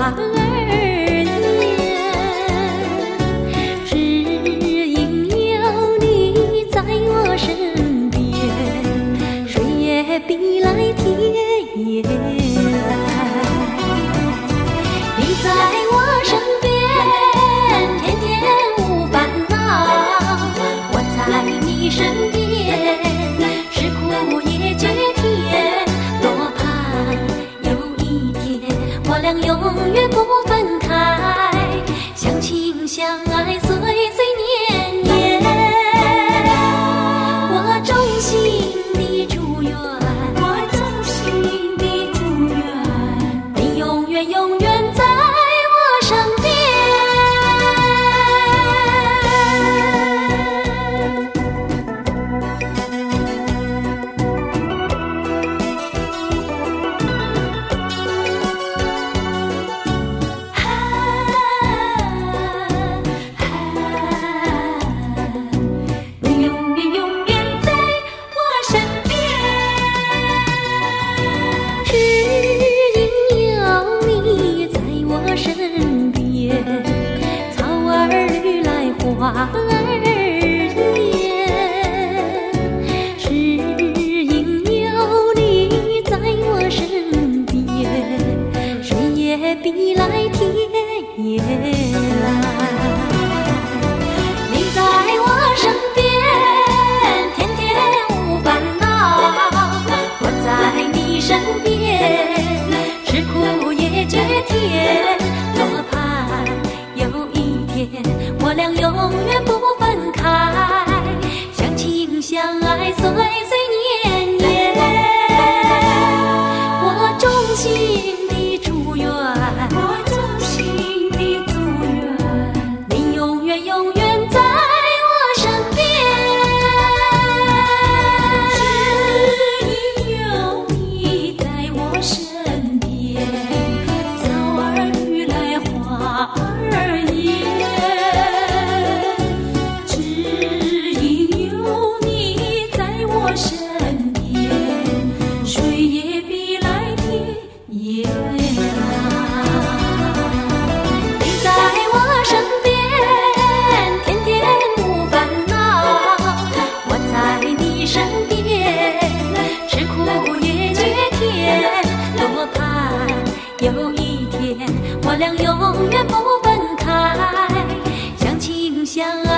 儿言，只因有你在我身边，水也比来天也来。你在我身边，天天无烦恼，我在你身边，吃苦也觉甜。多盼有一天，我俩永远不分开，相亲相爱，岁岁年年。我衷心的祝愿，我衷心的祝愿，你永远永远在我身边。你永远永远在我身边，只因有你在我身边，草儿绿来花儿艳，只因有你在我身边，水也比来天也来。你在我身边，天天无烦恼，我在你身边，吃苦也觉甜。多盼有一天，我俩永远不分开，相亲相爱，岁岁年年。我衷心的祝愿，我衷心的祝愿，你永远永远在我身边。只因有你在我身边，草儿绿来花儿艳，只因有你在我身边，水也比来天也来。你在我身边，天天无烦恼，我在你身边，吃苦也觉甜。多盼有一天，我俩永远不分开，相亲相爱。